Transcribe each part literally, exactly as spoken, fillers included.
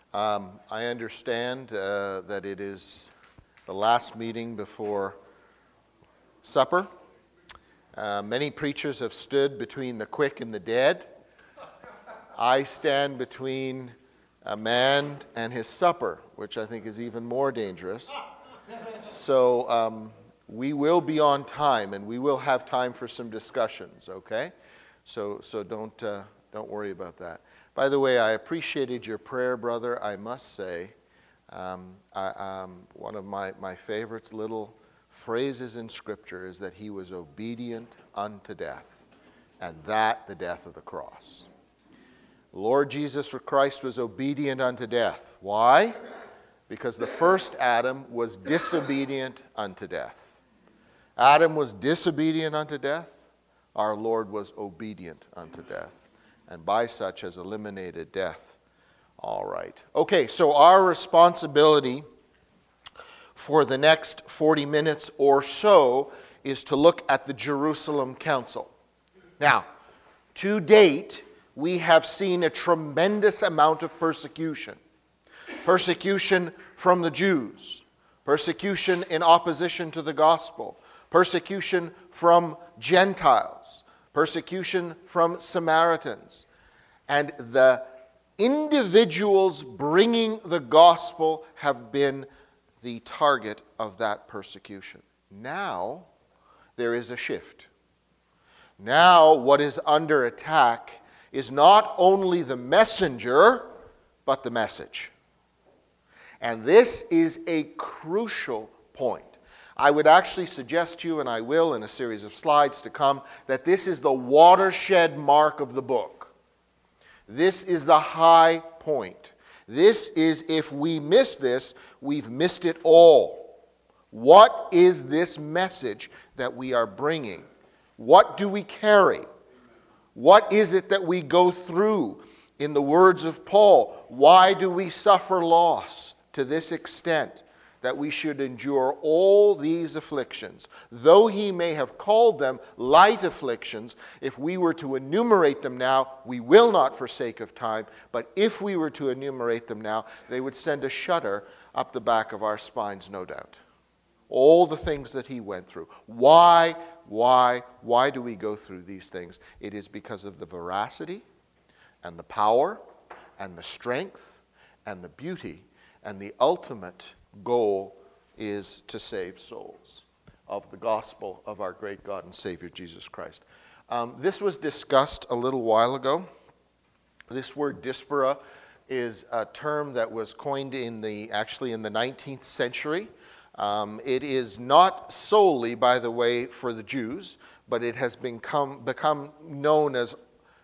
Um, I understand uh, that it is the last meeting before supper. Uh, many preachers have stood between the quick and the dead. I stand between a man and his supper, which I think is even more dangerous. So um, we will be on time, and we will have time for some discussions, okay? So so don't uh, don't worry about that. By the way, I appreciated your prayer, brother, I must say. Um, I, um, one of my, my favorites little phrases in Scripture is that he was obedient unto death, and that the death of the cross. Lord Jesus Christ was obedient unto death. Why? Because the first Adam was disobedient unto death. Adam was disobedient unto death. Our Lord was obedient unto death, and by such has eliminated death. All right. Okay, so our responsibility for the next forty minutes or so is to look at the Jerusalem Council. Now, to date, we have seen a tremendous amount of persecution. Persecution from the Jews, persecution in opposition to the gospel, persecution from Gentiles, persecution from Samaritans, and the individuals bringing the gospel have been the target of that persecution. Now, there is a shift. Now, what is under attack is not only the messenger, but the message. And this is a crucial point. I would actually suggest to you, and I will in a series of slides to come, that this is the watershed mark of the book. This is the high point. This is, if we miss this, we've missed it all. What is this message that we are bringing? What do we carry? What is it that we go through? In the words of Paul, why do we suffer loss to this extent, that we should endure all these afflictions? Though he may have called them light afflictions, if we were to enumerate them now, we will not for sake of time, but if we were to enumerate them now, they would send a shudder up the back of our spines, no doubt. All the things that he went through. Why, why, why do we go through these things? It is because of the veracity and the power and the strength and the beauty, and the ultimate goal is to save souls of the gospel of our great God and Savior Jesus Christ. Um, this was discussed a little while ago. This word diaspora is a term that was coined in the actually in the nineteenth century. Um, it is not solely, by the way, for the Jews, but it has become, become known as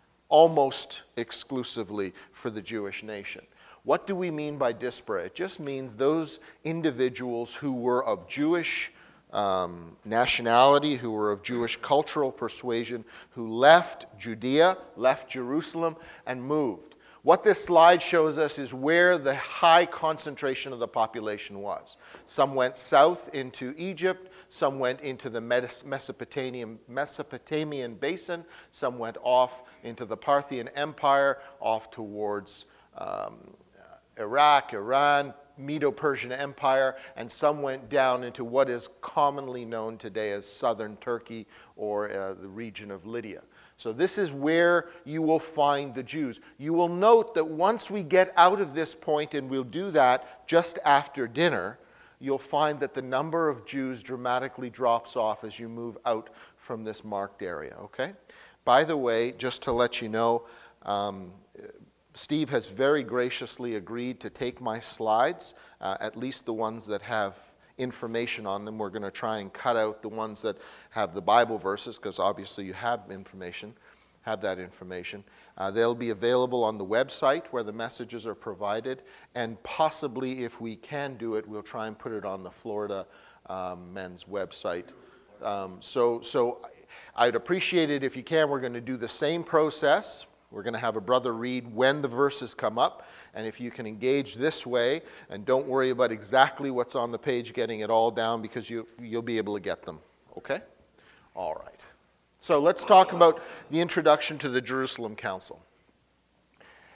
almost exclusively for the Jewish nation. What do we mean by diaspora? It just means those individuals who were of Jewish um, nationality, who were of Jewish cultural persuasion, who left Judea, left Jerusalem, and moved. What this slide shows us is where the high concentration of the population was. Some went south into Egypt, some went into the Mesopotamian, Mesopotamian basin, some went off into the Parthian Empire, off towards um, Iraq, Iran, Medo-Persian Empire, and some went down into what is commonly known today as southern Turkey or uh, the region of Lydia. So this is where you will find the Jews. You will note that once we get out of this point, and we'll do that just after dinner, you'll find that the number of Jews dramatically drops off as you move out from this marked area, okay? By the way, just to let you know, um, Steve has very graciously agreed to take my slides, uh, at least the ones that have information on them. We're going to try and cut out the ones that have the Bible verses, because obviously you have information, have that information. Uh, they'll be available on the website where the messages are provided, and possibly, if we can do it, we'll try and put it on the Florida um, Men's website. Um, so, so I'd appreciate it if you can. We're going to do the same process. We're going to have a brother read when the verses come up, and if you can engage this way, and don't worry about exactly what's on the page, getting it all down, because you, you'll be able to get them, okay? All right. So let's talk about the introduction to the Jerusalem Council.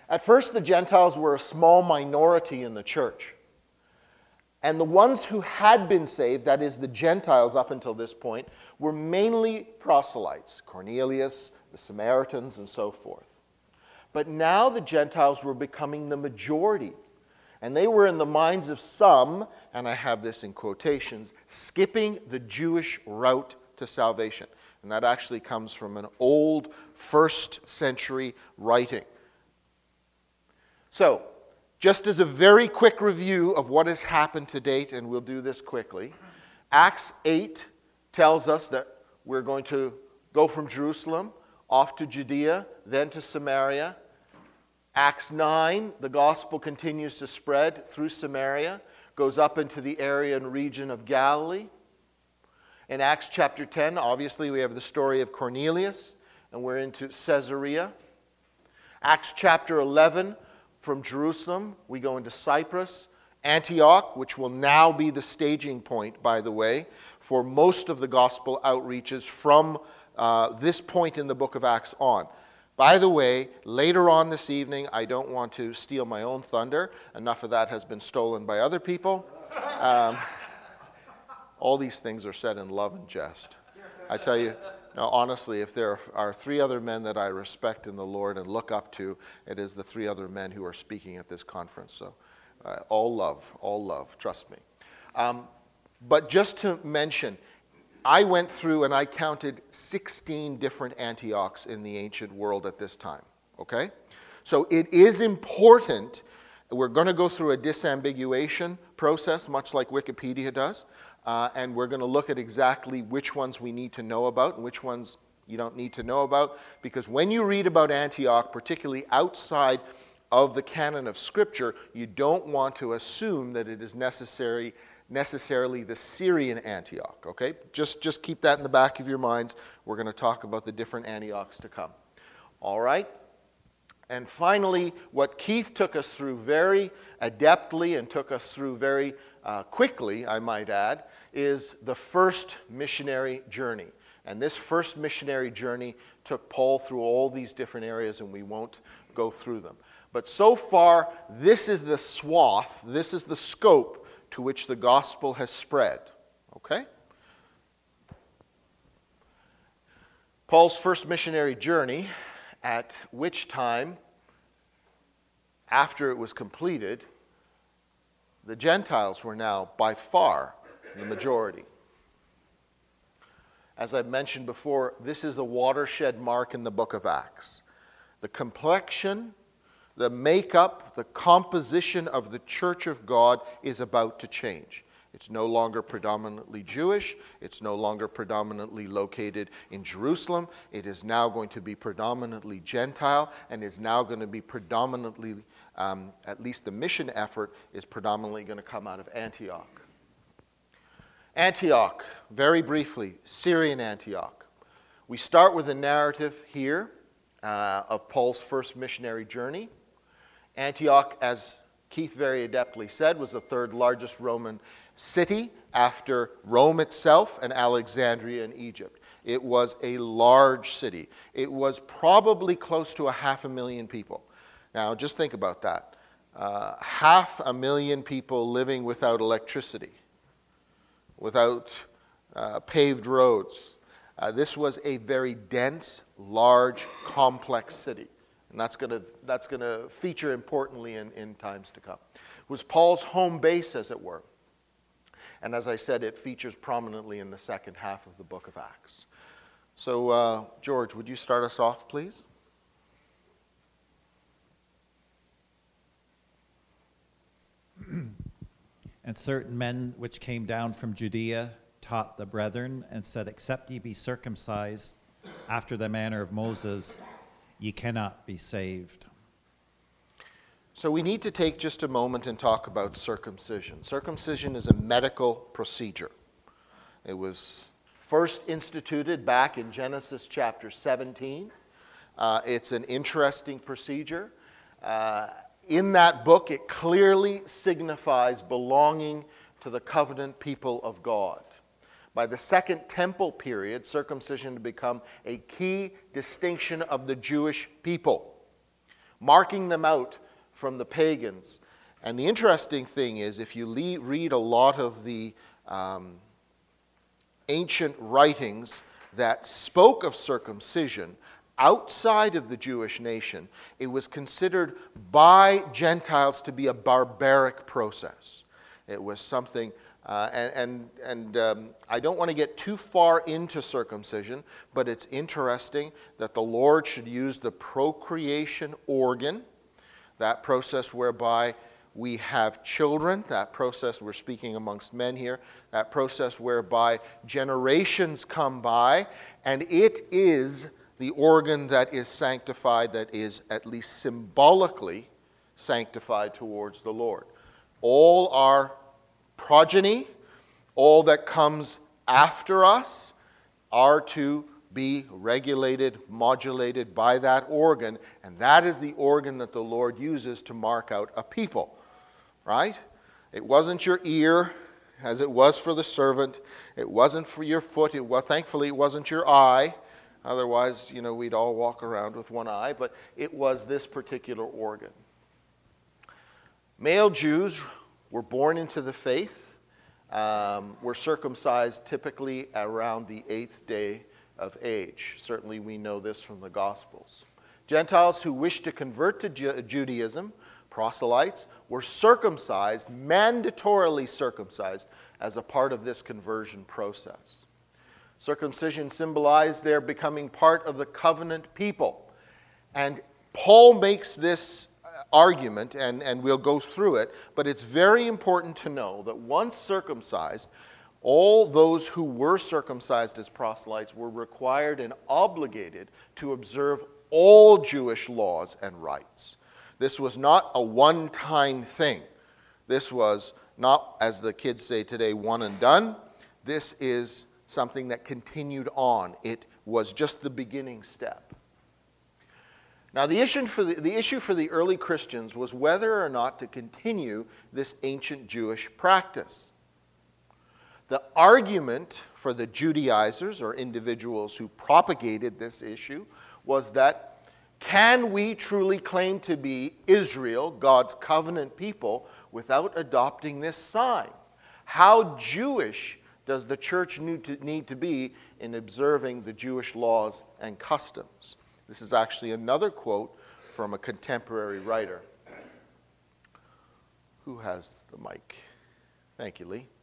At first, the Gentiles were a small minority in the church. And the ones who had been saved, that is, the Gentiles up until this point, were mainly proselytes, Cornelius, the Samaritans, and so forth. But now the Gentiles were becoming the majority. And they were in the minds of some, and I have this in quotations, skipping the Jewish route to salvation. And that actually comes from an old first century writing. So, just as a very quick review of what has happened to date, and we'll do this quickly, Acts eight tells us that we're going to go from Jerusalem off to Judea, then to Samaria. Acts nine, the gospel continues to spread through Samaria, goes up into the area and region of Galilee. In Acts chapter ten, obviously, we have the story of Cornelius, and we're into Caesarea. Acts chapter eleven, from Jerusalem, we go into Cyprus, Antioch, which will now be the staging point, by the way, for most of the gospel outreaches from uh, this point in the book of Acts on. By the way, later on this evening, I don't want to steal my own thunder. Enough of that has been stolen by other people. Um, all these things are said in love and jest. I tell you, now, honestly, if there are three other men that I respect in the Lord and look up to, it is the three other men who are speaking at this conference. So, uh, all love, all love, trust me. Um, but just to mention, I went through and I counted sixteen different Antiochs in the ancient world at this time, okay? So it is important. We're going to go through a disambiguation process, much like Wikipedia does. Uh, and we're going to look at exactly which ones we need to know about and which ones you don't need to know about. Because when you read about Antioch, particularly outside of the canon of Scripture, you don't want to assume that it is necessary, necessarily the Syrian Antioch. Okay? Just, just keep that in the back of your minds. We're going to talk about the different Antiochs to come. All right? And finally, what Keith took us through very adeptly and took us through very uh, quickly, I might add, is the first missionary journey. And this first missionary journey took Paul through all these different areas, and we won't go through them. But so far, this is the swath, this is the scope to which the gospel has spread. Okay? Paul's first missionary journey, at which time, after it was completed, the Gentiles were now by far the majority. As I've mentioned before, this is a watershed mark in the book of Acts. The complexion, the makeup, the composition of the church of God is about to change. It's no longer predominantly Jewish. It's no longer predominantly located in Jerusalem. It is now going to be predominantly Gentile, and is now going to be predominantly, um, at least the mission effort, is predominantly going to come out of Antioch. Antioch, very briefly, Syrian Antioch. We start with a narrative here uh, of Paul's first missionary journey. Antioch, as Keith very adeptly said, was the third largest Roman city after Rome itself and Alexandria in Egypt. It was a large city. It was probably close to a half a million people. Now, just think about that. Uh, half a million people living without electricity, without uh, paved roads. Uh, this was a very dense, large, complex city. And that's going to that's going to feature importantly in, in times to come. It was Paul's home base, as it were. And as I said, it features prominently in the second half of the book of Acts. So, uh, George, would you start us off, please? And certain men which came down from Judea taught the brethren, and said, Except ye be circumcised after the manner of Moses, ye cannot be saved. So we need to take just a moment and talk about circumcision. Circumcision is a medical procedure. It was first instituted back in Genesis chapter seventeen. Uh, it's an interesting procedure. Uh, in that book, it clearly signifies belonging to the covenant people of God. By the Second Temple period, circumcision had become a key distinction of the Jewish people. marking them out from the pagans. And the interesting thing is, if you le- read a lot of the um, ancient writings that spoke of circumcision outside of the Jewish nation, it was considered by Gentiles to be a barbaric process. It was something, uh, and, and, and um, I don't want to get too far into circumcision, but it's interesting that the Lord should use the procreation organ, that process whereby we have children, that process, we're speaking amongst men here, that process whereby generations come by, and it is the organ that is sanctified, that is at least symbolically sanctified towards the Lord. All our progeny, all that comes after us, are to be regulated, modulated by that organ, and that is the organ that the Lord uses to mark out a people, right? It wasn't your ear, as it was for the servant. It wasn't for your foot. It was, thankfully, it wasn't your eye. Otherwise, you know, we'd all walk around with one eye, but it was this particular organ. Male Jews were born into the faith, um, were circumcised typically around the eighth day of age. Certainly we know this from the Gospels. Gentiles who wished to convert to Ju- Judaism, proselytes, were circumcised, mandatorily circumcised, as a part of this conversion process. Circumcision symbolized their becoming part of the covenant people. And Paul makes this argument, and, and we'll go through it, but it's very important to know that once circumcised, all those who were circumcised as proselytes were required and obligated to observe all Jewish laws and rites. This was not a one-time thing. This was not, as the kids say today, one and done. This is something that continued on. It was just the beginning step. Now, the issue for the, the issue for the early Christians was whether or not to continue this ancient Jewish practice. The argument for the Judaizers, or individuals who propagated this issue, was that can we truly claim to be Israel, God's covenant people, without adopting this sign? How Jewish does the church need to, need to be in observing the Jewish laws and customs? This is actually another quote from a contemporary writer. Who has the mic? Thank you, Lee.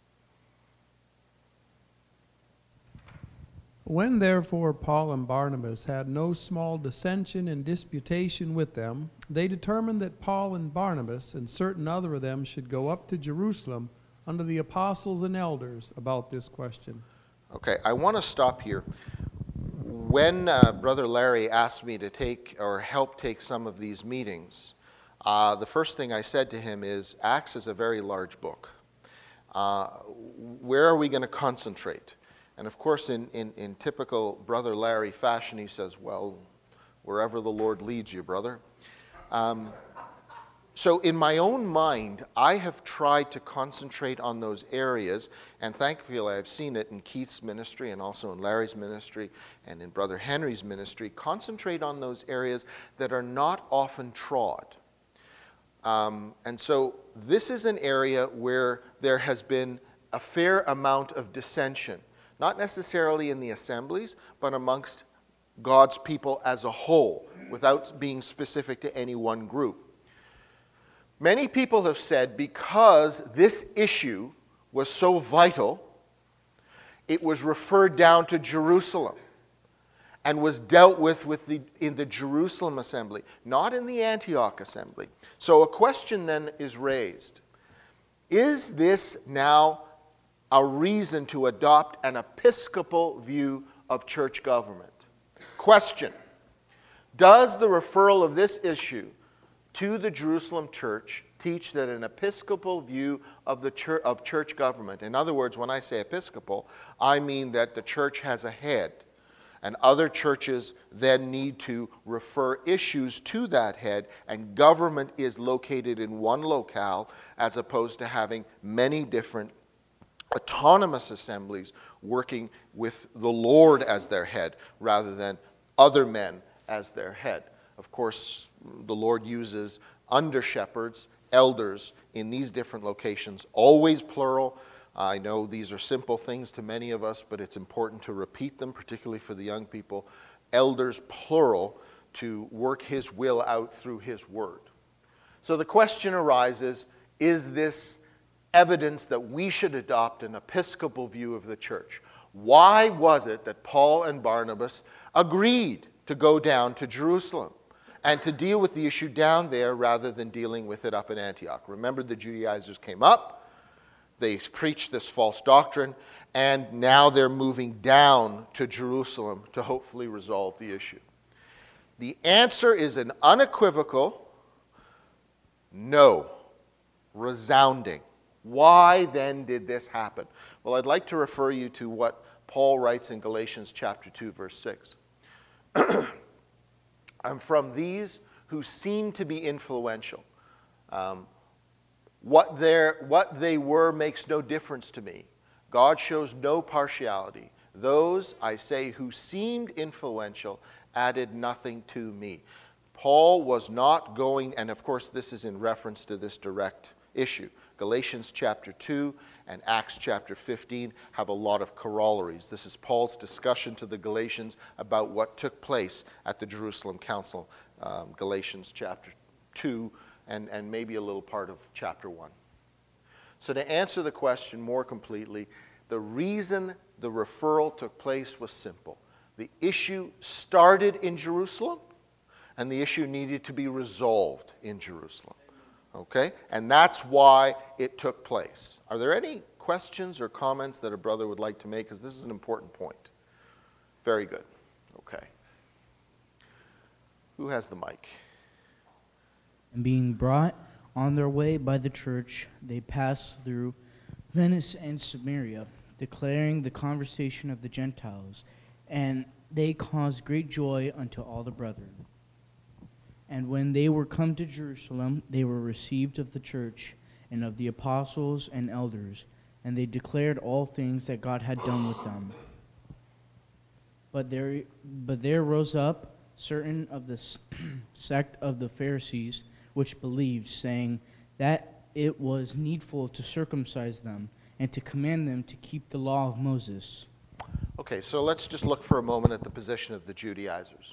When therefore Paul and Barnabas had no small dissension and disputation with them, they determined that Paul and Barnabas and certain other of them should go up to Jerusalem under the apostles and elders about this question. Okay, I want to stop here. When uh, Brother Larry asked me to take or help take some of these meetings, uh, the first thing I said to him is, Acts is a very large book. Uh, where are we going to concentrate? And of course, in, in, in typical Brother Larry fashion, he says, well, wherever the Lord leads you, brother. Um, so in my own mind, I have tried to concentrate on those areas, and thankfully I've seen it in Keith's ministry and also in Larry's ministry and in Brother Henry's ministry, concentrate on those areas that are not often trod. Um, and so this is an area where there has been a fair amount of dissension. Not necessarily in the assemblies, but amongst God's people as a whole, without being specific to any one group. Many people have said because this issue was so vital, it was referred down to Jerusalem and was dealt with, with the, in the Jerusalem assembly, not in the Antioch assembly. So a question then is raised. Is this now a reason to adopt an episcopal view of church government? Question: does the referral of this issue to the Jerusalem church teach that an episcopal view of the church, of church government, in other words, when I say episcopal, I mean that the church has a head, and other churches then need to refer issues to that head, and government is located in one locale as opposed to having many different autonomous assemblies working with the Lord as their head rather than other men as their head. Of course, the Lord uses under shepherds, elders in these different locations, always plural. I know these are simple things to many of us, but it's important to repeat them, particularly for the young people. Elders, plural, to work his will out through his word. So the question arises, is this evidence that we should adopt an episcopal view of the church? Why was it that Paul and Barnabas agreed to go down to Jerusalem and to deal with the issue down there rather than dealing with it up in Antioch? Remember, the Judaizers came up, they preached this false doctrine, and now they're moving down to Jerusalem to hopefully resolve the issue. The answer is an unequivocal no, resounding. Why then did this happen? Well, I'd like to refer you to what Paul writes in Galatians chapter two, verse six. I'm from these who seem to be influential. Um, what, what they were makes no difference to me. God shows no partiality. Those, I say, who seemed influential added nothing to me. Paul was not going, and of course this is in reference to this direct issue. Galatians chapter two and Acts chapter fifteen have a lot of corollaries. This is Paul's discussion to the Galatians about what took place at the Jerusalem Council, um, Galatians chapter two and, and maybe a little part of chapter one. So to answer the question more completely, the reason the referral took place was simple. The issue started in Jerusalem, and the issue needed to be resolved in Jerusalem. Okay? And that's why it took place. Are there any questions or comments that a brother would like to make? Because this is an important point. Very good. Okay. Who has the mic? And being brought on their way by the church, they passed through Venice and Samaria, declaring the conversation of the Gentiles, and they caused great joy unto all the brethren. And when they were come to Jerusalem, they were received of the church and of the apostles and elders, and they declared all things that God had done with them. But there, but there rose up certain of the sect of the Pharisees, which believed, saying that it was needful to circumcise them and to command them to keep the law of Moses. Okay, so let's just look for a moment at the position of the Judaizers.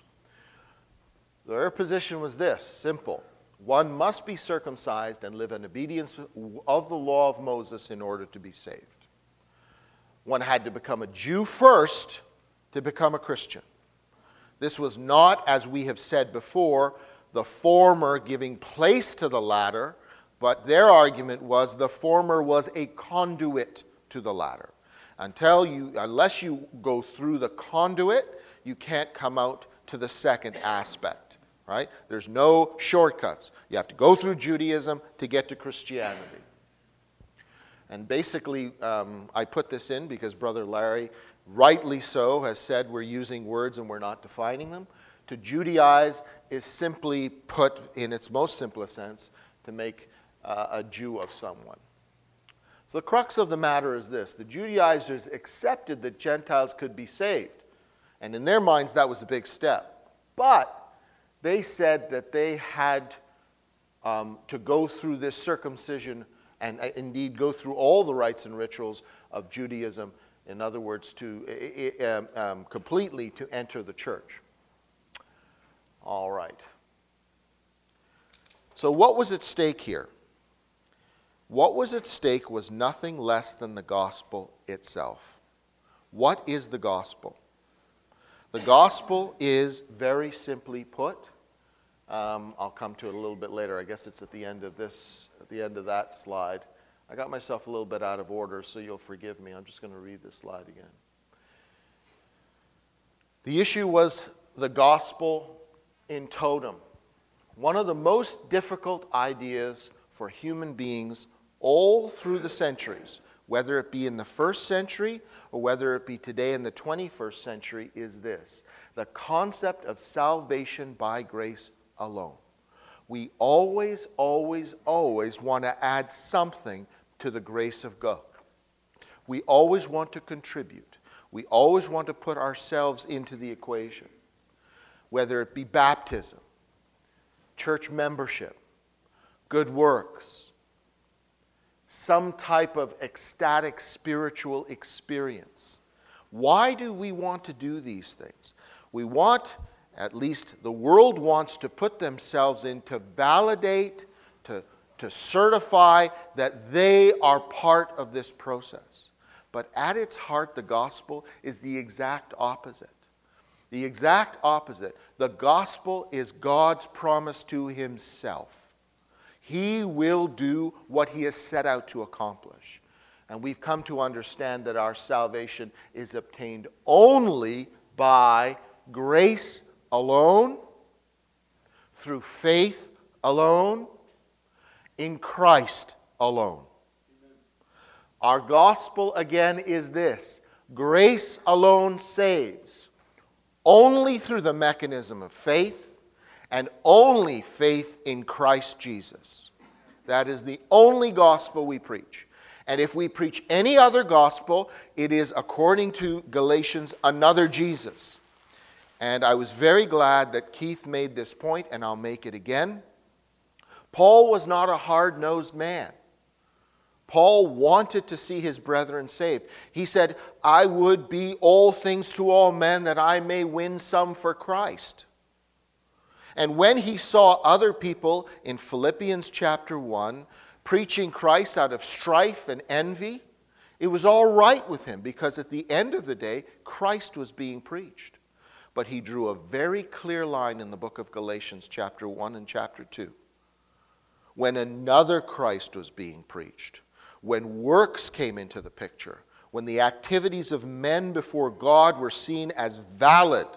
Their position was this, simple. One must be circumcised and live in obedience of the law of Moses in order to be saved. One had to become a Jew first to become a Christian. This was not, as we have said before, the former giving place to the latter, but their argument was the former was a conduit to the latter. Until you, unless you go through the conduit, you can't come out to the second aspect, right? There's no shortcuts. You have to go through Judaism to get to Christianity. And basically, um, I put this in because Brother Larry, rightly so, has said we're using words and we're not defining them. To Judaize is simply put, in its most simplest sense, to make uh, a Jew of someone. So the crux of the matter is this. The Judaizers accepted that Gentiles could be saved. And in their minds, that was a big step. But they said that they had um, to go through this circumcision and uh, indeed go through all the rites and rituals of Judaism, in other words, to um, um, completely to enter the church. All right. So what was at stake here? What was at stake was nothing less than the gospel itself. What is the gospel? The gospel is, very simply put, um, I'll come to it a little bit later. I guess it's at the end of this, at the end of that slide. I got myself a little bit out of order, so you'll forgive me. I'm just going to read this slide again. The issue was the gospel in totem. One of the most difficult ideas for human beings all through the centuries, whether it be in the first century or whether it be today in the twenty-first century, is this: the concept of salvation by grace alone. We always, always, always want to add something to the grace of God. We always want to contribute. We always want to put ourselves into the equation. Whether it be baptism, church membership, good works, some type of ecstatic spiritual experience. Why do we want to do these things? We want, at least the world wants, to put themselves in to validate, to, to certify that they are part of this process. But at its heart, the gospel is the exact opposite. The exact opposite. The gospel is God's promise to himself. He will do what he has set out to accomplish. And we've come to understand that our salvation is obtained only by grace alone, through faith alone, in Christ alone. Our gospel, again, is this: grace alone saves, only through the mechanism of faith, and only faith in Christ Jesus. That is the only gospel we preach. And if we preach any other gospel, it is, according to Galatians, another Jesus. And I was very glad that Keith made this point, and I'll make it again. Paul was not a hard-nosed man. Paul wanted to see his brethren saved. He said, I would be all things to all men that I may win some for Christ. And when he saw other people in Philippians chapter one preaching Christ out of strife and envy, it was all right with him, because at the end of the day, Christ was being preached. But he drew a very clear line in the book of Galatians chapter one and chapter two. When another Christ was being preached, when works came into the picture, when the activities of men before God were seen as valid.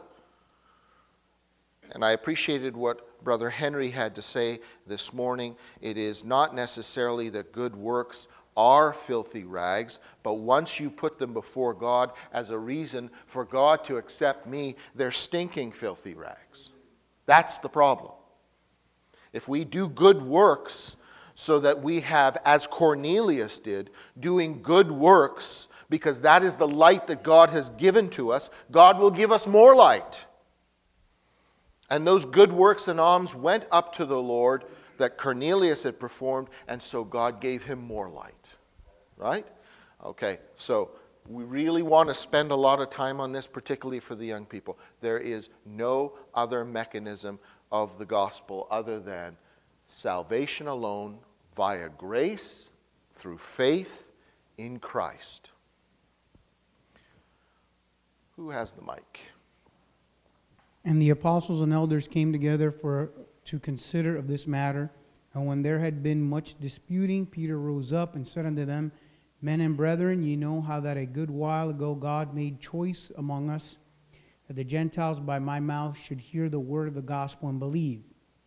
And I appreciated what Brother Henry had to say this morning. It is not necessarily that good works are filthy rags, but once you put them before God as a reason for God to accept me, they're stinking filthy rags. That's the problem. If we do good works so that we have, as Cornelius did, doing good works because that is the light that God has given to us, God will give us more light. And those good works and alms went up to the Lord that Cornelius had performed, and so God gave him more light. Right? Okay, so we really want to spend a lot of time on this, particularly for the young people. There is no other mechanism of the gospel other than salvation alone, via grace, through faith in Christ. Who has the mic? And the apostles and elders came together for to consider of this matter. And when there had been much disputing, Peter rose up and said unto them, Men and brethren, ye know how that a good while ago God made choice among us, that the Gentiles by my mouth should hear the word of the gospel and believe.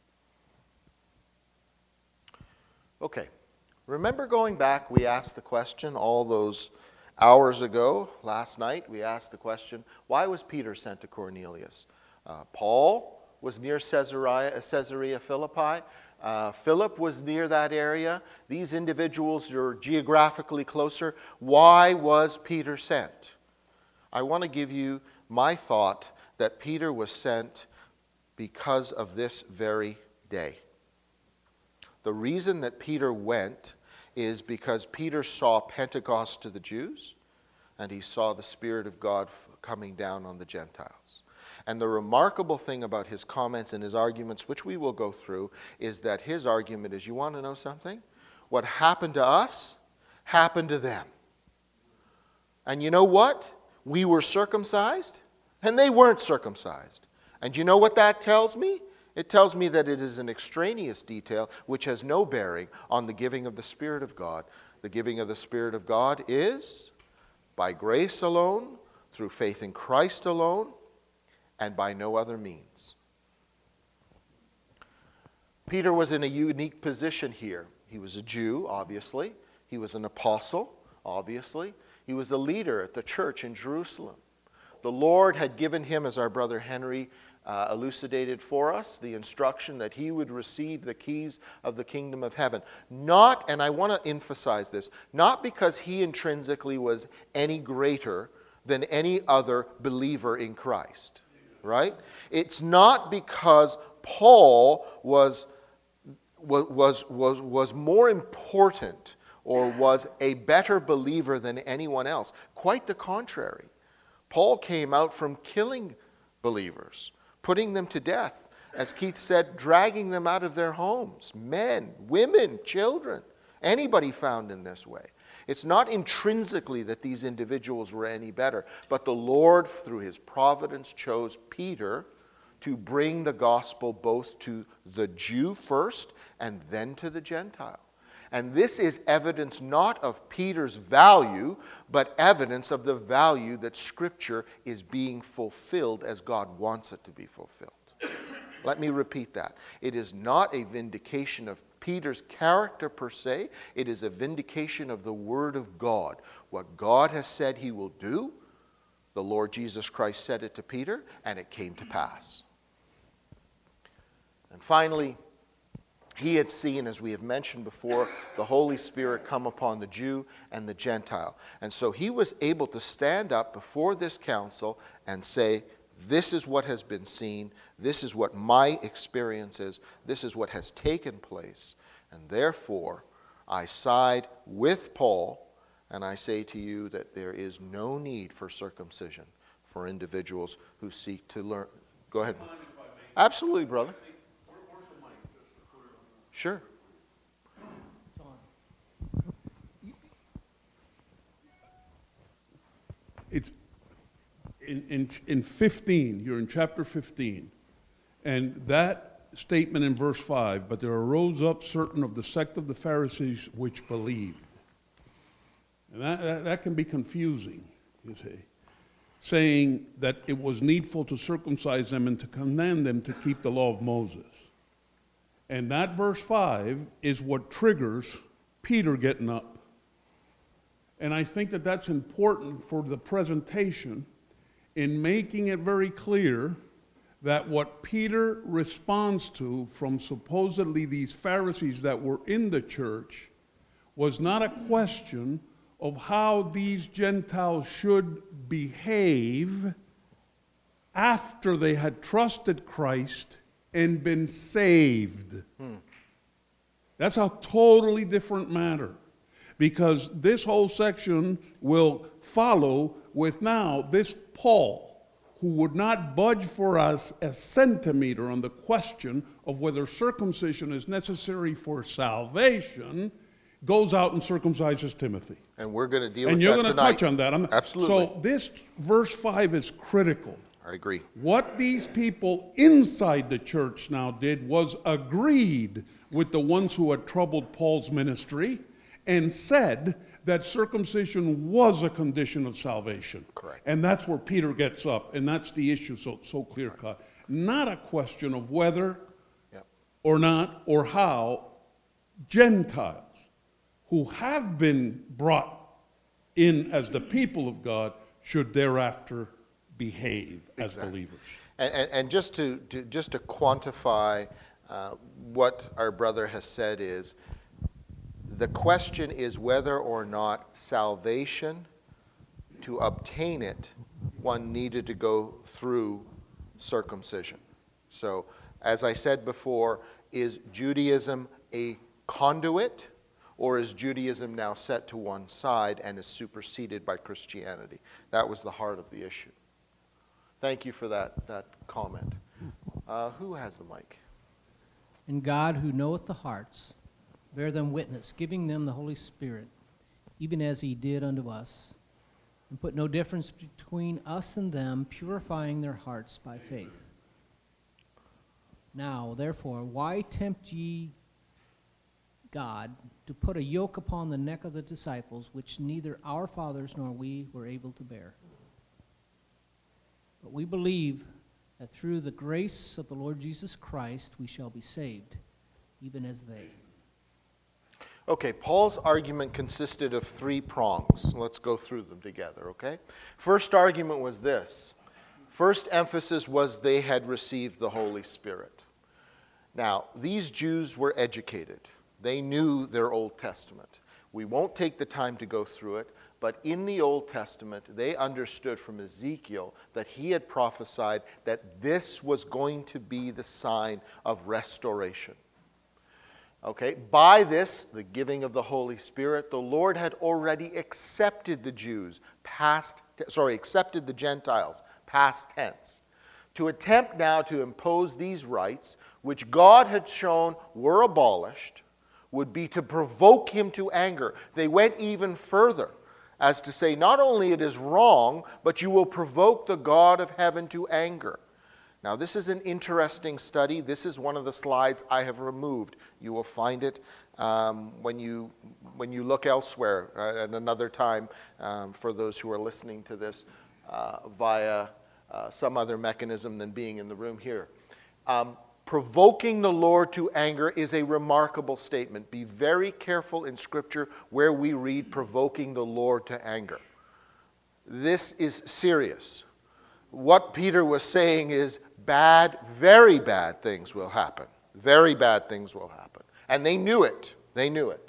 Okay. Remember going back, we asked the question all those hours ago, last night, we asked the question, why was Peter sent to Cornelius? Uh, Paul was near Caesarea, Caesarea Philippi. Uh, Philip was near that area. These individuals are geographically closer. Why was Peter sent? I want to give you my thought that Peter was sent because of this very day. The reason that Peter went is because Peter saw Pentecost to the Jews, and he saw the Spirit of God coming down on the Gentiles. And the remarkable thing about his comments and his arguments, which we will go through, is that his argument is, you want to know something? What happened to us happened to them. And you know what? We were circumcised, and they weren't circumcised. And you know what that tells me? It tells me that it is an extraneous detail which has no bearing on the giving of the Spirit of God. The giving of the Spirit of God is by grace alone, through faith in Christ alone, and by no other means. Peter was in a unique position here. He was a Jew, obviously. He was an apostle, obviously. He was a leader at the church in Jerusalem. The Lord had given him, as our brother Henry uh, elucidated for us, the instruction that he would receive the keys of the kingdom of heaven. Not, and I want to emphasize this, not because he intrinsically was any greater than any other believer in Christ. Right? It's not because Paul was, was, was, was more important or was a better believer than anyone else. Quite the contrary. Paul came out from killing believers, putting them to death. As Keith said, dragging them out of their homes. Men, women, children, anybody found in this way. It's not intrinsically that these individuals were any better, but the Lord, through his providence, chose Peter to bring the gospel both to the Jew first and then to the Gentile. And this is evidence not of Peter's value, but evidence of the value that Scripture is being fulfilled as God wants it to be fulfilled. Let me repeat that. It is not a vindication of Peter's character per se. It is a vindication of the Word of God. What God has said he will do, the Lord Jesus Christ said it to Peter, and it came to pass. And finally, he had seen, as we have mentioned before, the Holy Spirit come upon the Jew and the Gentile. And so he was able to stand up before this council and say, this is what has been seen. This is what my experience is. This is what has taken place. And therefore, I side with Paul, and I say to you that there is no need for circumcision for individuals who seek to learn. Go ahead. Absolutely, brother. Sure. It's in, in, in fifteen, you're in chapter fifteen, and that statement in verse five, but there arose up certain of the sect of the Pharisees which believed. And that, that, that can be confusing, you see, saying that it was needful to circumcise them and to command them to keep the law of Moses. And that verse five is what triggers Peter getting up. And I think that that's important for the presentation in making it very clear that what Peter responds to from supposedly these Pharisees that were in the church was not a question of how these Gentiles should behave after they had trusted Christ and been saved. Hmm. That's a totally different matter, because this whole section will follow with now this Paul, who would not budge for us a centimeter on the question of whether circumcision is necessary for salvation, goes out and circumcises Timothy. And we're going to deal and with you're that going to tonight. touch on that. I'm, Absolutely. So this verse five is critical. I agree. What these people inside the church now did was agreed with the ones who had troubled Paul's ministry and said that circumcision was a condition of salvation. Correct. And that's where Peter gets up, and that's the issue, so, so clear-cut. Not a question of whether Yep. or not or how Gentiles who have been brought in as the people of God should thereafter behave as Exactly. believers. And, and, and just to, to just to quantify uh, what our brother has said is, the question is whether or not salvation, to obtain it, one needed to go through circumcision. So, as I said before, is Judaism a conduit, or is Judaism now set to one side and is superseded by Christianity? That was the heart of the issue. Thank you for that, that comment. Uh, who has the mic? And God, who knoweth the hearts, bear them witness, giving them the Holy Spirit, even as he did unto us, and put no difference between us and them, purifying their hearts by faith. Now, therefore, why tempt ye God to put a yoke upon the neck of the disciples, which neither our fathers nor we were able to bear? But we believe that through the grace of the Lord Jesus Christ we shall be saved, even as they. Okay, Paul's argument consisted of three prongs. Let's go through them together, okay? First argument was this. First emphasis was they had received the Holy Spirit. Now, these Jews were educated. They knew their Old Testament. We won't take the time to go through it, But in the Old Testament, they understood from Ezekiel that he had prophesied that this was going to be the sign of restoration. Okay, by this, the giving of the Holy Spirit, the Lord had already accepted the Jews, past, sorry, accepted the Gentiles, past tense. To attempt now to impose these rites, which God had shown were abolished, would be to provoke him to anger. They went even further, as to say, not only it is wrong, but you will provoke the God of heaven to anger. Now, this is an interesting study. This is one of the slides I have removed. You will find it um, when you when you look elsewhere uh, at another time um, for those who are listening to this uh, via uh, some other mechanism than being in the room here. Um, provoking the Lord to anger is a remarkable statement. Be very careful in Scripture where we read provoking the Lord to anger. This is serious. What Peter was saying is bad, very bad things will happen. Very bad things will happen. And they knew it. They knew it.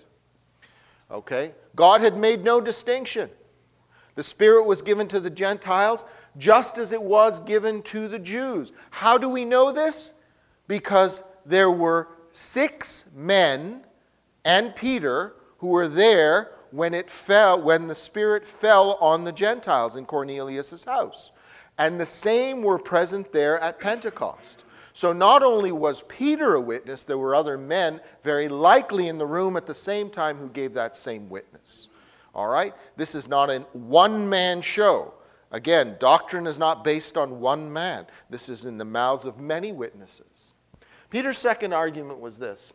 Okay? God had made no distinction. The Spirit was given to the Gentiles just as it was given to the Jews. How do we know this? Because there were six men and Peter who were there when it fell, when the Spirit fell on the Gentiles in Cornelius' house. And the same were present there at Pentecost. So not only was Peter a witness, there were other men very likely in the room at the same time who gave that same witness. All right? This is not a one-man show. Again, doctrine is not based on one man. This is in the mouths of many witnesses. Peter's second argument was this.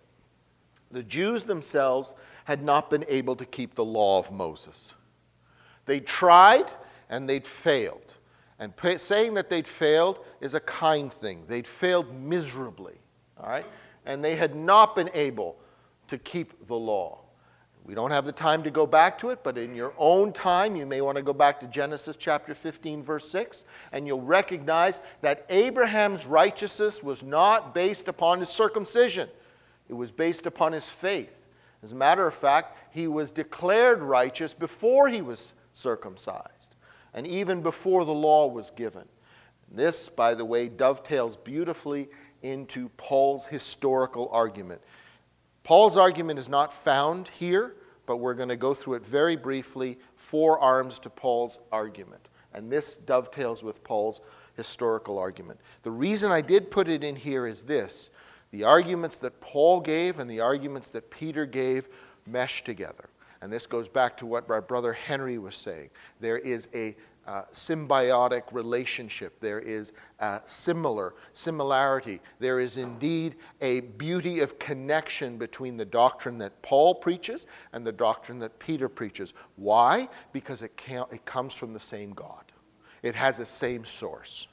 The Jews themselves had not been able to keep the law of Moses. They tried and they'd failed. And pay, saying that they'd failed is a kind thing. They'd failed miserably, all right? And they had not been able to keep the law. We don't have the time to go back to it, but in your own time, you may want to go back to Genesis chapter fifteen, verse six, and you'll recognize that Abraham's righteousness was not based upon his circumcision. It was based upon his faith. As a matter of fact, he was declared righteous before he was circumcised, and even before the law was given. This, by the way, dovetails beautifully into Paul's historical argument. Paul's argument is not found here, but we're going to go through it very briefly, four arms to Paul's argument. And this dovetails with Paul's historical argument. The reason I did put it in here is this. The arguments that Paul gave and the arguments that Peter gave mesh together. And this goes back to what our brother Henry was saying. There is a uh, symbiotic relationship. There is a similar similarity. There is indeed a beauty of connection between the doctrine that Paul preaches and the doctrine that Peter preaches. Why? Because it, can, it comes from the same God. It has the same source.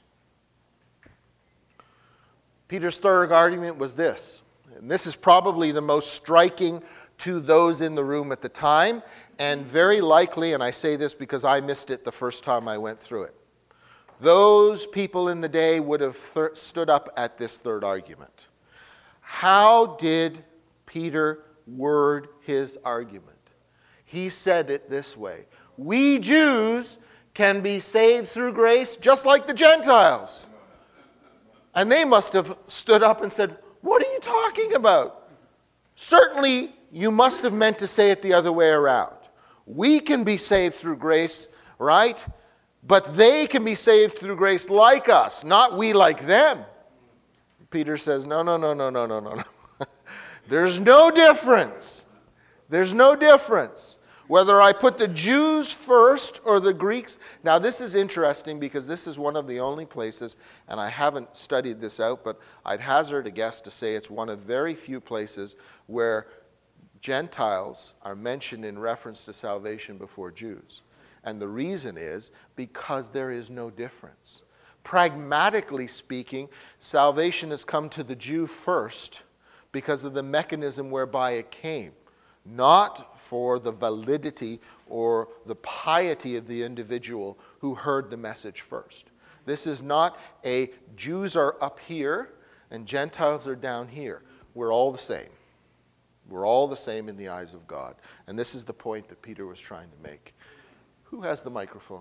Peter's third argument was this, and this is probably the most striking to those in the room at the time, and very likely, and I say this because I missed it the first time I went through it, those people in the day would have thir- stood up at this third argument. How did Peter word his argument? He said it this way: we Jews can be saved through grace just like the Gentiles. And they must have stood up and said, what are you talking about? Certainly, you must have meant to say it the other way around. We can be saved through grace, right? But they can be saved through grace like us, not we like them. Peter says, no, no, no, no, no, no, no, no. There's no difference. There's no difference. Whether I put the Jews first or the Greeks. Now, this is interesting because this is one of the only places, and I haven't studied this out, but I'd hazard a guess to say it's one of very few places where Gentiles are mentioned in reference to salvation before Jews. And the reason is because there is no difference. Pragmatically speaking, salvation has come to the Jew first because of the mechanism whereby it came. Not for the validity or the piety of the individual who heard the message first. This is not a Jews are up here and Gentiles are down here. We're all the same. We're all the same in the eyes of God. And this is the point that Peter was trying to make. Who has the microphone?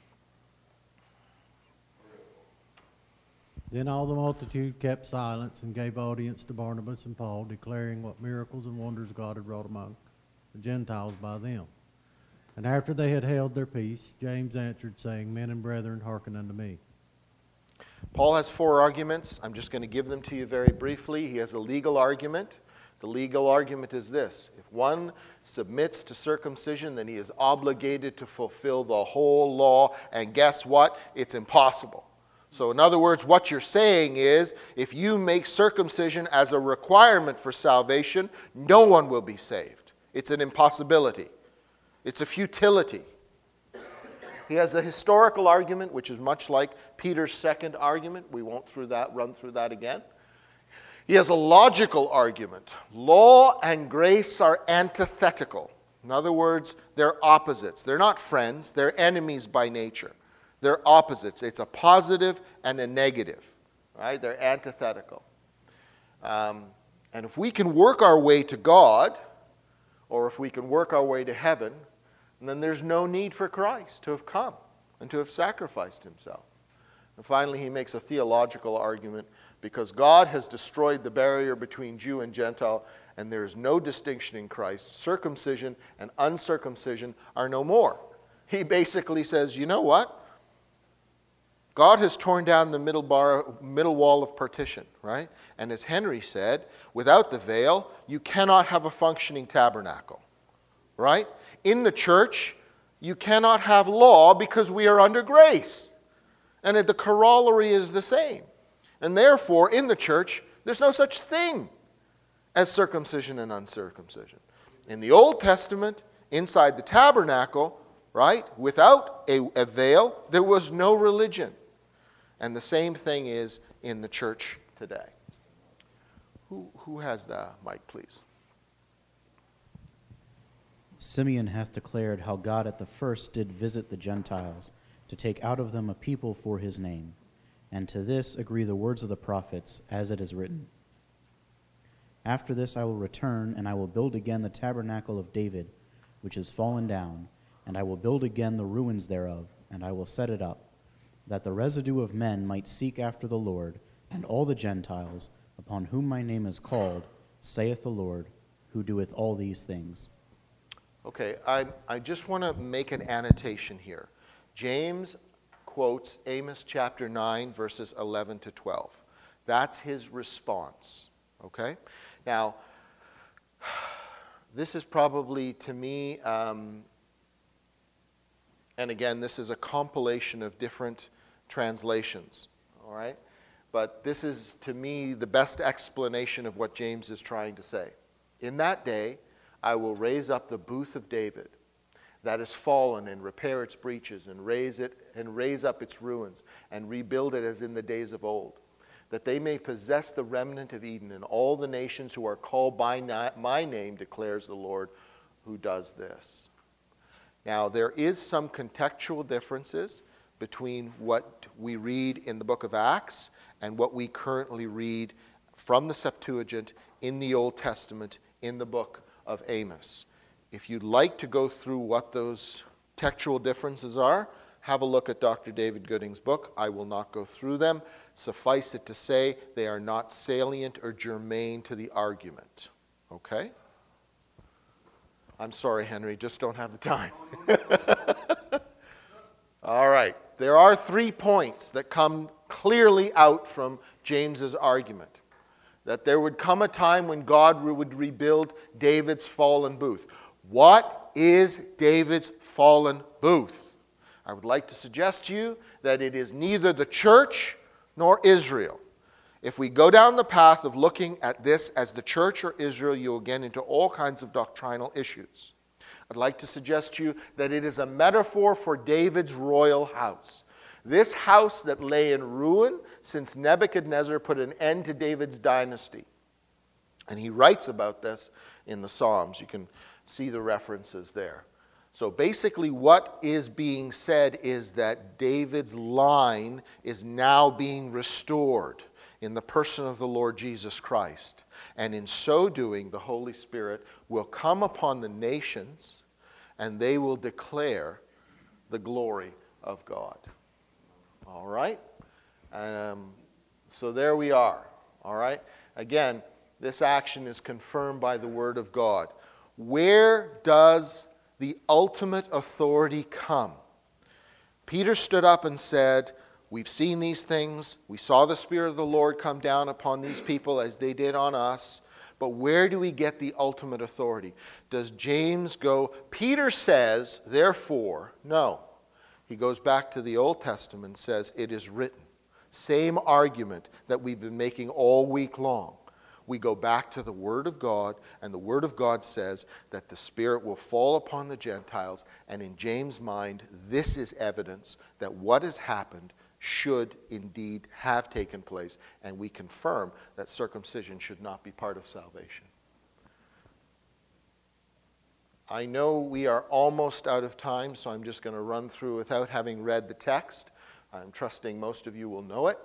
Then all the multitude kept silence and gave audience to Barnabas and Paul, declaring what miracles and wonders God had wrought among the Gentiles by them. And after they had held their peace, James answered, saying, Men and brethren, hearken unto me. Paul has four arguments. I'm just going to give them to you very briefly. He has a legal argument. The legal argument is this: if one submits to circumcision, then he is obligated to fulfill the whole law. And guess what? It's impossible. So in other words, what you're saying is, if you make circumcision as a requirement for salvation, no one will be saved. It's an impossibility. It's a futility. He has a historical argument, which is much like Peter's second argument. We won't through that, run through that again. He has a logical argument. Law and grace are antithetical. In other words, they're opposites. They're not friends. They're enemies by nature. They're opposites. It's a positive and a negative. Right? They're antithetical. Um, and if we can work our way to God, or if we can work our way to heaven, then there's no need for Christ to have come and to have sacrificed himself. And finally, he makes a theological argument because God has destroyed the barrier between Jew and Gentile, and there is no distinction in Christ. Circumcision and uncircumcision are no more. He basically says, you know what? God has torn down the middle, bar, middle wall of partition, right? And as Henry said, without the veil, you cannot have a functioning tabernacle, right? In the church, you cannot have law because we are under grace. And the corollary is the same. And therefore, in the church, there's no such thing as circumcision and uncircumcision. In the Old Testament, inside the tabernacle, right, without a, a veil, there was no religion. And the same thing is in the church today. Who, who has the mic, please? Simeon hath declared how God at the first did visit the Gentiles, to take out of them a people for his name. And to this agree the words of the prophets, as it is written. After this I will return, and I will build again the tabernacle of David, which is fallen down, and I will build again the ruins thereof, and I will set it up, that the residue of men might seek after the Lord, and all the Gentiles, upon whom my name is called, saith the Lord, who doeth all these things. Okay, I, I just want to make an annotation here. James quotes Amos chapter nine, verses eleven to twelve. That's his response, okay? Now, this is probably, to me, um, and again, this is a compilation of different translations, all right? But this is, to me, the best explanation of what James is trying to say. In that day, I will raise up the booth of David that is fallen, and repair its breaches, and raise it and raise up its ruins, and rebuild it as in the days of old, that they may possess the remnant of Eden, and all the nations who are called by my name, declares the Lord, who does this. Now, there is some contextual differences between what we read in the book of Acts and what we currently read from the Septuagint in the Old Testament in the book of Amos. If you'd like to go through what those textual differences are, have a look at Doctor David Gooding's book. I will not go through them. Suffice it to say, they are not salient or germane to the argument. Okay? I'm sorry, Henry, just don't have the time. All right. There are three points that come clearly out from James's argument. That there would come a time when God would rebuild David's fallen booth. What is David's fallen booth? I would like to suggest to you that it is neither the church nor Israel. If we go down the path of looking at this as the church or Israel, you will get into all kinds of doctrinal issues. I'd like to suggest to you that it is a metaphor for David's royal house. This house that lay in ruin since Nebuchadnezzar put an end to David's dynasty. And he writes about this in the Psalms. You can see the references there. So basically what is being said is that David's line is now being restored in the person of the Lord Jesus Christ. And in so doing, the Holy Spirit will come upon the nations, and they will declare the glory of God. All right? Um, so there we are. All right? Again, this action is confirmed by the Word of God. Where does the ultimate authority come? Peter stood up and said, we've seen these things. We saw the Spirit of the Lord come down upon these people as they did on us. But where do we get the ultimate authority? Does James go, Peter says, therefore, no. He goes back to the Old Testament and says, it is written. Same argument that we've been making all week long. We go back to the Word of God, and the Word of God says that the Spirit will fall upon the Gentiles, and in James' mind, this is evidence that what has happened should indeed have taken place, and we confirm that circumcision should not be part of salvation. I know we are almost out of time, so I'm just going to run through without having read the text. I'm trusting most of you will know it.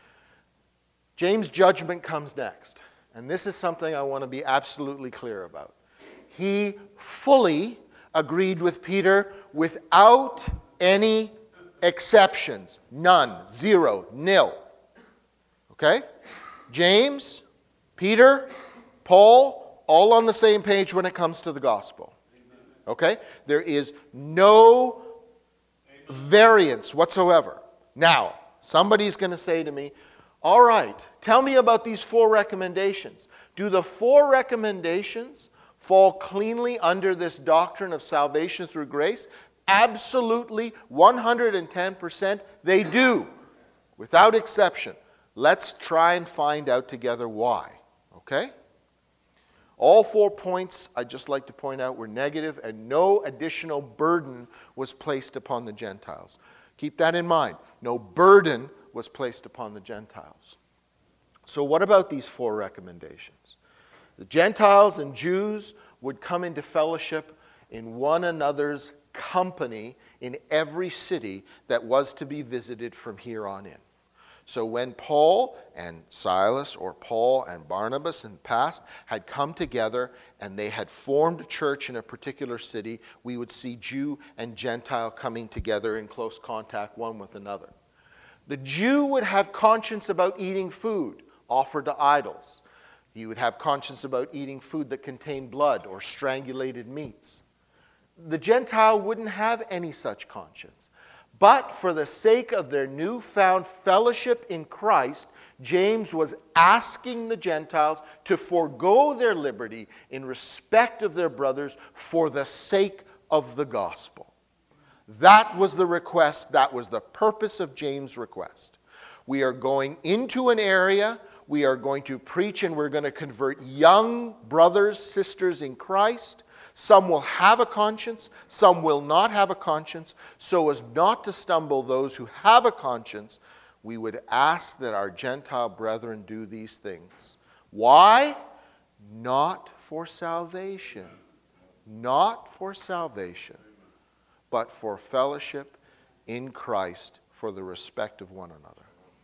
James' judgment comes next. And this is something I want to be absolutely clear about. He fully agreed with Peter without any exceptions. None. Zero. Nil. Okay? James, Peter, Paul, all on the same page when it comes to the gospel. Okay? There is no variance whatsoever. Now, somebody's going to say to me, all right, tell me about these four recommendations. Do the four recommendations fall cleanly under this doctrine of salvation through grace? Absolutely, one hundred ten percent they do, without exception. Let's try and find out together why, okay? All four points, I'd just like to point out, were negative, and no additional burden was placed upon the Gentiles. Keep that in mind. No burden was placed upon the Gentiles. So what about these four recommendations? The Gentiles and Jews would come into fellowship in one another's company in every city that was to be visited from here on in. So when Paul and Silas, or Paul and Barnabas in the past, had come together and they had formed a church in a particular city, we would see Jew and Gentile coming together in close contact one with another. The Jew would have conscience about eating food offered to idols. He would have conscience about eating food that contained blood or strangulated meats. The Gentile wouldn't have any such conscience. But for the sake of their newfound fellowship in Christ, James was asking the Gentiles to forego their liberty in respect of their brothers for the sake of the gospel. That was the request. That was the purpose of James' request. We are going into an area. We are going to preach, and we're going to convert young brothers, sisters in Christ. Some will have a conscience. Some will not have a conscience. So as not to stumble those who have a conscience, we would ask that our Gentile brethren do these things. Why? Not for salvation. Not for salvation. But for fellowship in Christ, for the respect of one another.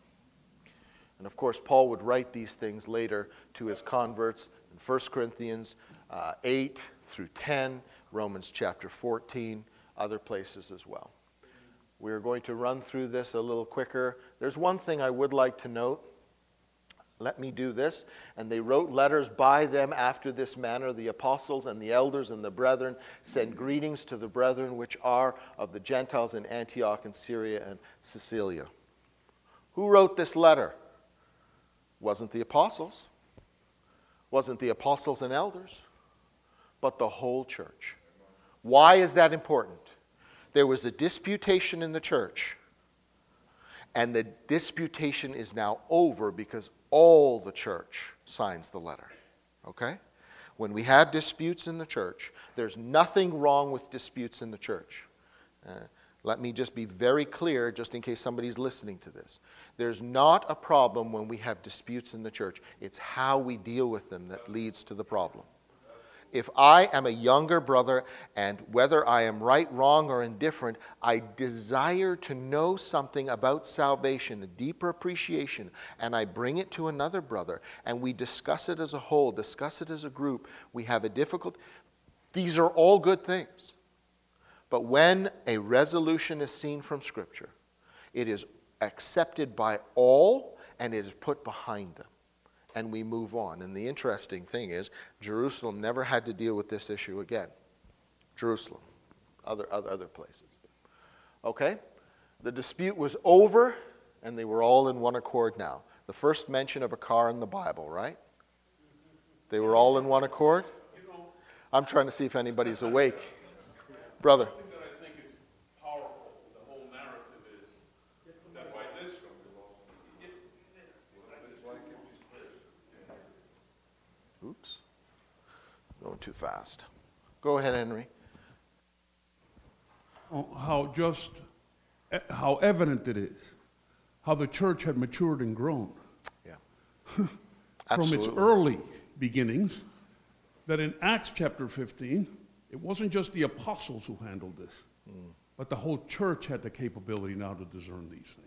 And of course, Paul would write these things later to his converts in First Corinthians uh, eight through ten, Romans chapter fourteen, other places as well. We're going to run through this a little quicker. There's one thing I would like to note. Let me do this. And they wrote letters by them after this manner. The apostles and the elders and the brethren send greetings to the brethren which are of the Gentiles in Antioch and Syria and Cilicia. Who wrote this letter? Wasn't the apostles. Wasn't the apostles and elders. But the whole church. Why is that important? There was a disputation in the church. And the disputation is now over because all the church signs the letter. Okay? When we have disputes in the church, there's nothing wrong with disputes in the church. Uh, let me just be very clear, just in case somebody's listening to this. There's not a problem when we have disputes in the church. It's how we deal with them that leads to the problem. If I am a younger brother, and whether I am right, wrong, or indifferent, I desire to know something about salvation, a deeper appreciation, and I bring it to another brother, and we discuss it as a whole, discuss it as a group, we have a difficult... These are all good things. But when a resolution is seen from Scripture, it is accepted by all and it is put behind them. And we move on. And the interesting thing is, Jerusalem never had to deal with this issue again. Jerusalem, other, other, other places. Okay? The dispute was over, and they were all in one accord now. The first mention of a car in the Bible, right? They were all in one accord? I'm trying to see if anybody's awake. Brother. One thing that I think is powerful, the whole narrative is that by this Oops. Going too fast. Go ahead, Henry. Oh, how just, eh, how evident it is, how the church had matured and grown. Yeah. From its Absolutely. early beginnings, that in Acts chapter fifteen, it wasn't just the apostles who handled this, mm. but the whole church had the capability now to discern these things.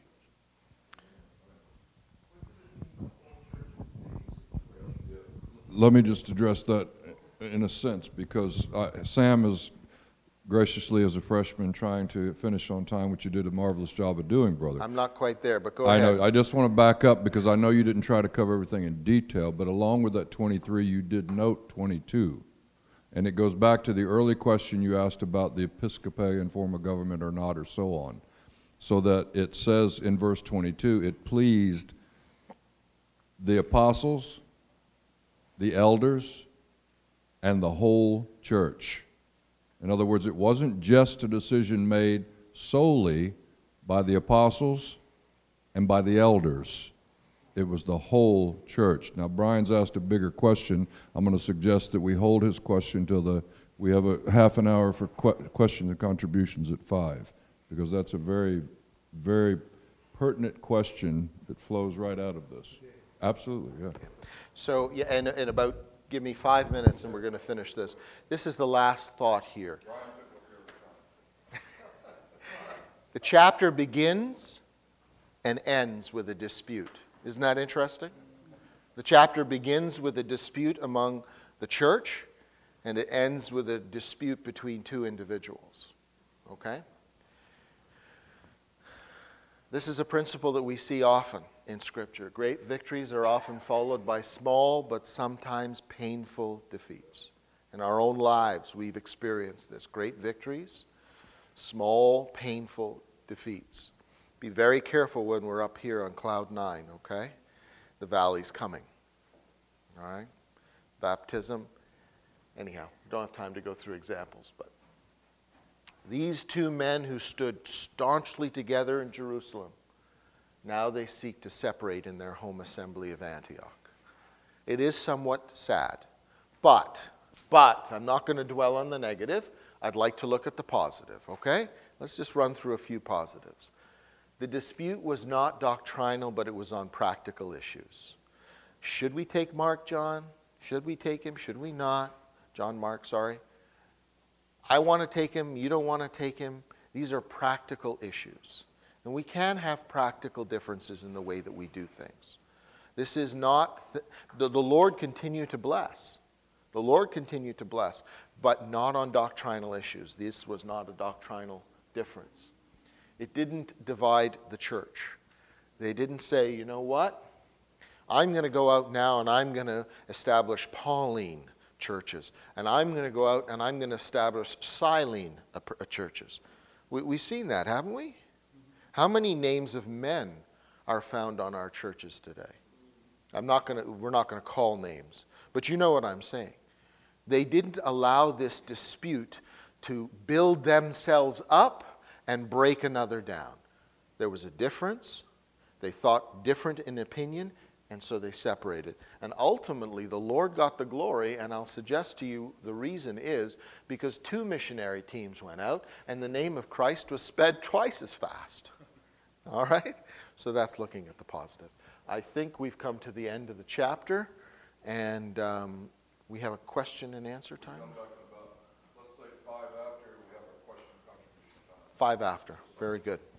Let me just address that in a sense, because I, Sam is graciously, as a freshman, trying to finish on time, which you did a marvelous job of doing, brother. I'm not quite there, but go I ahead. know. I just want to back up, because I know you didn't try to cover everything in detail, but along with that twenty-three, you did note twenty-two. And it goes back to the early question you asked about the Episcopalian form of government or not, or so on. So that it says in verse twenty-two, it pleased the apostles, the elders, and the whole church. In other words, it wasn't just a decision made solely by the apostles and by the elders. It was the whole church. Now, Brian's asked a bigger question. I'm going to suggest that we hold his question till the, we have a half an hour for que- questions and contributions at five, because that's a very, very pertinent question that flows right out of this. Absolutely, yeah. So, yeah, and in about, give me five minutes and we're going to finish this. This is the last thought here. The chapter begins and ends with a dispute. Isn't that interesting? The chapter begins with a dispute among the church, and it ends with a dispute between two individuals. Okay? This is a principle that we see often in Scripture. Great victories are often followed by small but sometimes painful defeats. In our own lives, we've experienced this. Great victories, small, painful defeats. Be very careful when we're up here on cloud nine, okay? The valley's coming. All right? Baptism. Anyhow, we don't have time to go through examples, but these two men who stood staunchly together in Jerusalem, now they seek to separate in their home assembly of Antioch. It is somewhat sad, but, but, I'm not going to dwell on the negative. I'd like to look at the positive, okay? Let's just run through a few positives. The dispute was not doctrinal, but it was on practical issues. Should we take Mark, John? Should we take him? Should we not? John Mark, sorry. I want to take him. You don't want to take him. These are practical issues. And we can have practical differences in the way that we do things. This is not, th- the, the Lord continue to bless. The Lord continue to bless, but not on doctrinal issues. This was not a doctrinal difference. It didn't divide the church. They didn't say, you know what? I'm going to go out now and I'm going to establish Pauline churches. And I'm going to go out and I'm going to establish Silene churches. We, we've seen that, haven't we? How many names of men are found on our churches today? I'm not going to, we're not going to call names, but you know what I'm saying. They didn't allow this dispute to build themselves up and break another down. There was a difference. They thought different in opinion, and so they separated. And ultimately, the Lord got the glory, and I'll suggest to you the reason is because two missionary teams went out, and the name of Christ was sped twice as fast. All right? So that's looking at the positive. I think we've come to the end of the chapter, and um, we have a question and answer time. Five after. Very good.